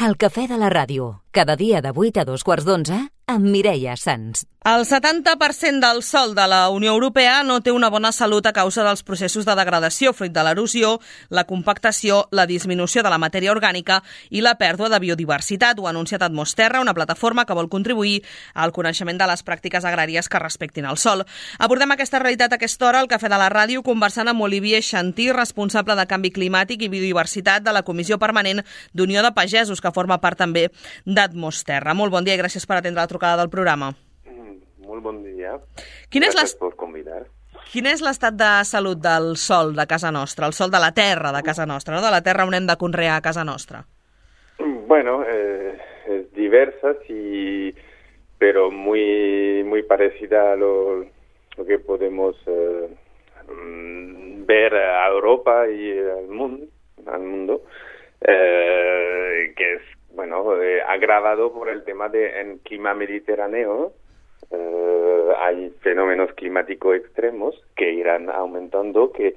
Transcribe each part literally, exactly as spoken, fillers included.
El cafè de la ràdio, cada dia de vuit a dos quarts d'onze, amb Mireia Sans. El setanta per cent del sòl de la Unió Europea no té una bona salut a causa dels processos de degradació fruit de l'erosió, la compactació, la disminució de la matèria orgànica i la pèrdua de biodiversitat. Ho ha anunciat Atmosterra, una plataforma que vol contribuir al coneixement de les pràctiques agràries que respectin el sòl. Abordem aquesta realitat a aquesta hora al Cafè de la Ràdio conversant amb Olivier Chantí, responsable de Canvi Climàtic i Biodiversitat de la Comissió Permanent d'Unió de Pagesos, que forma part també d'Atmosterra. Molt bon dia i gràcies per atendre la trucada del programa. Molt bon dia. Quin és Gràcies per convidar. Quin és l'estat de salut del sòl de casa nostra, el sòl de la terra de casa nostra, no? De la terra on hem de conrear a casa nostra? Bueno, eh, es diversa, sí, pero muy, muy parecida a lo, lo que podemos eh, ver a Europa y al mundo, al mundo eh, que es, bueno, eh, agravado por el tema de en clima mediterráneo. Uh, hay fenómenos climáticos extremos que irán aumentando, que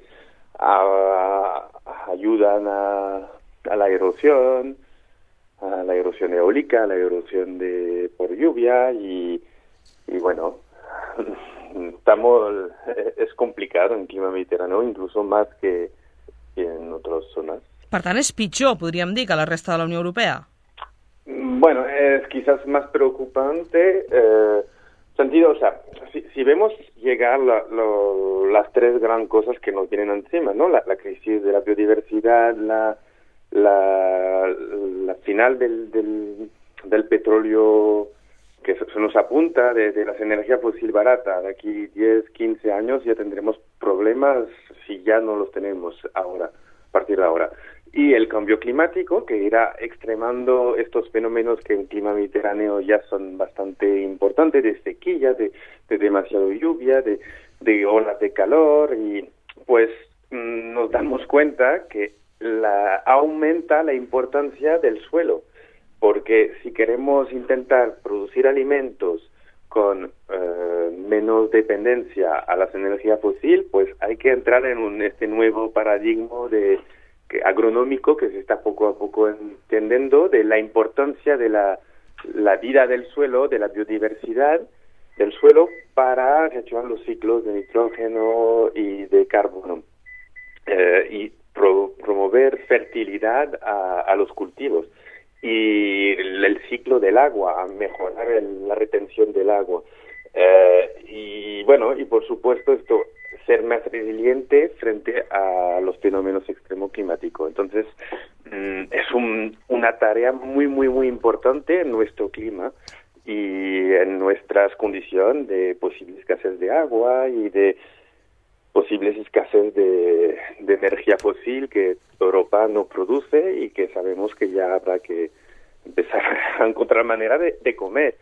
a, a, ayudan a, a la erosión, a la erosión eólica, a la erosión de por lluvia y, y bueno, estamos es complicado en clima mediterráneo, incluso más que, que en otras zonas. Per tant, és pitjor, podríem dir, que la resta de la Unió Europea? Bueno, es quizás más preocupante. Eh, Sentido, o sea, si, si vemos llegar la, lo, las tres gran cosas que nos vienen encima, ¿no? La, la crisis de la biodiversidad, la, la, la final del, del, del petróleo que se, se nos apunta, de, de las energías fósiles baratas. De aquí diez, quince años ya tendremos problemas si ya no los tenemos ahora, a partir de ahora. Y el cambio climático, que irá extremando estos fenómenos que en clima mediterráneo ya son bastante importantes, de sequía, de, de demasiada lluvia, de, de olas de calor, y pues mmm, nos damos cuenta que la, aumenta la importancia del suelo, porque si queremos intentar producir alimentos con eh, menos dependencia a las energías fósiles, pues hay que entrar en un, este nuevo paradigma de agronómico que se está poco a poco entendiendo de la importancia de la, la vida del suelo, de la biodiversidad del suelo para reactivar los ciclos de nitrógeno y de carbono eh, y pro, promover fertilidad a, a los cultivos y el, el ciclo del agua, a mejorar el, la retención del agua eh, y bueno, y por supuesto esto ser más resiliente frente a los fenómenos extremos climáticos. Entonces, mmm, es un, una tarea muy, muy, muy importante en nuestro clima y en nuestras condiciones de posible escasez de agua y de posibles escasez de, de energía fósil que Europa no produce y que sabemos que ya habrá que empezar a encontrar manera de, de comer.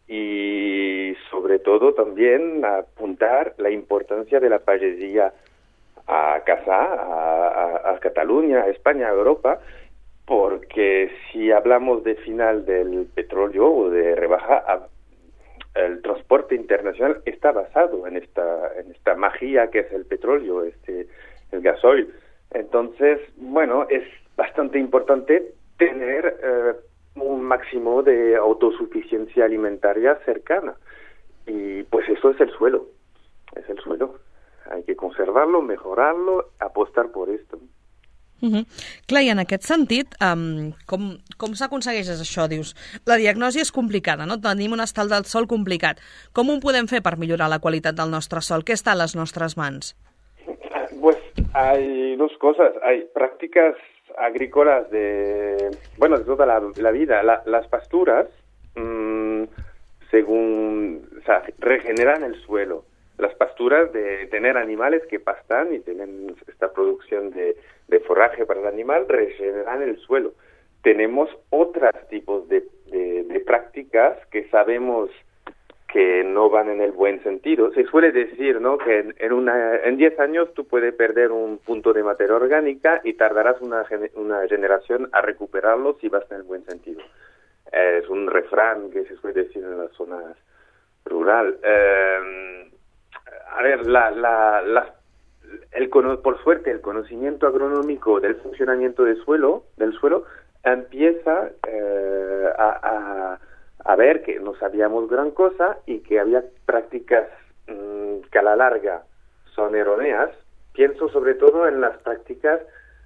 Y sobre todo también apuntar la importancia de la pagesia a casa, a, a, a Cataluña, a España, a Europa, porque si hablamos de final del petróleo o de rebaja, a, el transporte internacional está basado en esta en esta magia que es el petróleo, este el gasoil. Entonces, bueno, es bastante importante tener eh, un máximo de autosuficiencia alimentaria cercana. Y pues eso es el suelo, es el suelo. Hay que conservarlo, mejorarlo, apostar por esto. Uh-huh. Clar, i en aquest sentit, um, com, com s'aconsegueix això? Dius, la diagnosi és complicada, no? Tenim un estat del sòl complicat. Com ho podem fer per millorar la qualitat del nostre sòl? Què està a les nostres mans? Pues hay dos cosas. Hay prácticas agrícolas de, bueno, de toda la, la vida. La, las pasturas, mmm, según, o sea, regeneran el suelo. Las pasturas de tener animales que pastan y tienen esta producción de, de forraje para el animal, regeneran el suelo. Tenemos otros tipos de, de, de prácticas que sabemos que no van en el buen sentido. Se suele decir, ¿no?, que en, en una en diez años tú puedes perder un punto de materia orgánica y tardarás una, una generación a recuperarlo si vas en el buen sentido. Eh, es un refrán que se suele decir en las zonas rurales. Eh, a ver, la, la, la, el, por suerte el conocimiento agronómico del funcionamiento del suelo, del suelo empieza eh, a, a, a ver que no sabíamos gran cosa y que había prácticas mmm, que a la larga son erróneas. Pienso sobre todo en las prácticas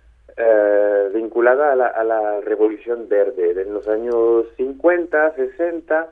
eh, vinculadas a la, a la Revolución Verde. En los años cincuenta, sesenta,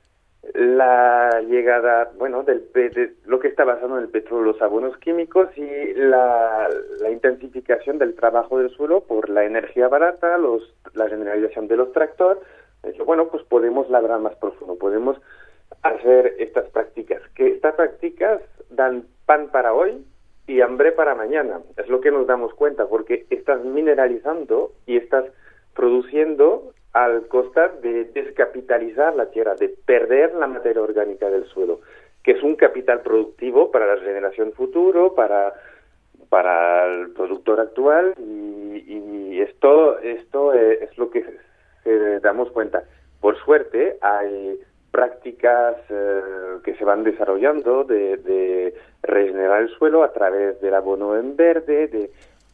la llegada, bueno, del de lo que está basado en el petróleo, los abonos químicos y la, la intensificación del trabajo del suelo por la energía barata, los, la generalización de los tractores. Bueno, pues podemos labrar más profundo, podemos hacer estas prácticas, que estas prácticas dan pan para hoy y hambre para mañana. Es lo que nos damos cuenta, porque estás mineralizando y estás produciendo al costa de descapitalizar la tierra, de perder la materia orgánica del suelo, que es un capital productivo para la generación futuro, para, para el productor actual, y, y esto, esto es lo que se damos cuenta. Por suerte, hay prácticas eh, que se van desarrollando de, de regenerar el suelo a través del abono en verde, de,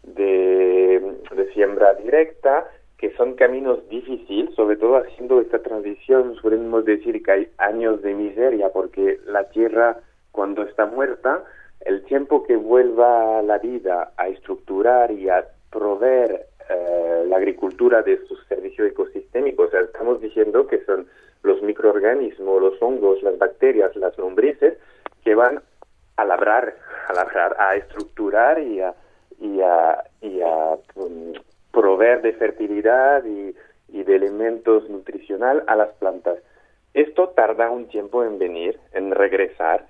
de, de siembra directa, que son caminos difíciles, sobre todo haciendo esta transición. Podemos decir que hay años de miseria, porque la tierra, cuando está muerta, el tiempo que vuelva la vida a estructurar y a proveer eh, la agricultura de sus servicios ecosistémicos, o sea, estamos diciendo que son los microorganismos, los hongos, las bacterias, las lombrices, que van a labrar, a labrar, a estructurar y a, y a, y a um, proveer de fertilidad y, y de elementos nutricionales a las plantas. Esto tarda un tiempo en venir, en regresar,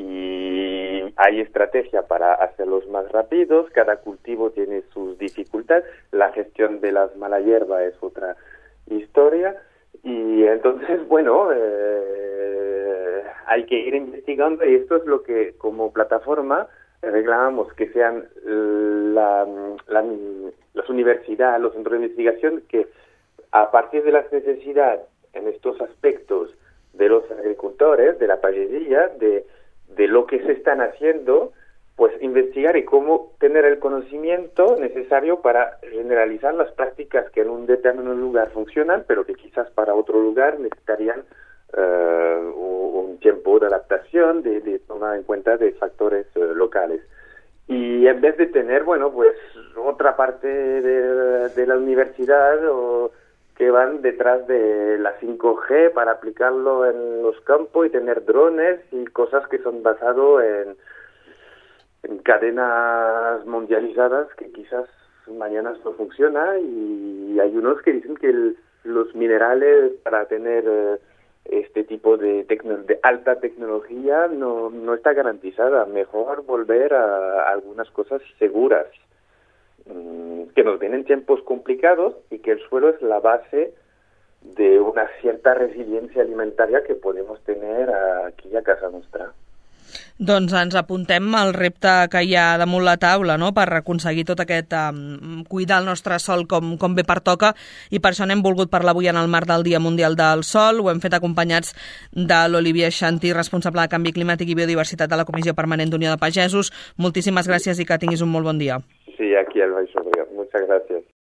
y hay estrategia para hacerlos más rápidos. Cada cultivo tiene sus dificultades. La gestión de las mala hierba es otra historia. Y entonces, bueno, eh, hay que ir investigando, y esto es lo que como plataforma reclamamos, que sean la, la, las universidades, los centros de investigación, que a partir de las necesidades en estos aspectos de los agricultores, de la pagería, de, de lo que se están haciendo, pues investigar y cómo tener el conocimiento necesario para generalizar las prácticas que en un determinado lugar funcionan, pero que quizás para otro lugar necesitarían uh, un tiempo de adaptación, de, de tomar en cuenta de factores uh, locales. Y en vez de tener, bueno, pues otra parte de, de la universidad o que van detrás de la cinco G para aplicarlo en los campos y tener drones y cosas que son basadas en en cadenas mundializadas que quizás mañana no funciona, y hay unos que dicen que el, los minerales para tener eh, este tipo de, tecno, de alta tecnología no, no está garantizada. Mejor volver a, a algunas cosas seguras, mmm, que nos vienen tiempos complicados y que el suelo es la base de una cierta resiliencia alimentaria que podemos tener aquí a casa nostra. Doncs ens apuntem al repte que hi ha damunt la taula, no?, per aconseguir tot aquest um, cuidar el nostre sol com, com bé pertoca, i per això n'hem volgut parlar avui en el marc del Dia Mundial del Sol. Ho hem fet acompanyats de l'Olivier Xanti, responsable de Canvi Climàtic i Biodiversitat de la Comissió Permanent d'Unió de Pagesos. Moltíssimes gràcies i que tinguis un molt bon dia. Sí, aquí al Baix Llobregat. Muchas gracias.